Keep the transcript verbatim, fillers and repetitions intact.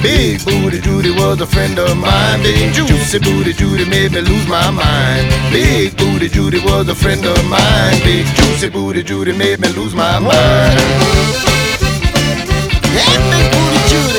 Big Booty Judy was a friend of mine. Big Juicy Booty Judy made me lose my mind. Big Booty Judy was a friend of mine. Big Juicy Booty Judy made me lose my mind. Hey, Big Booty Judy.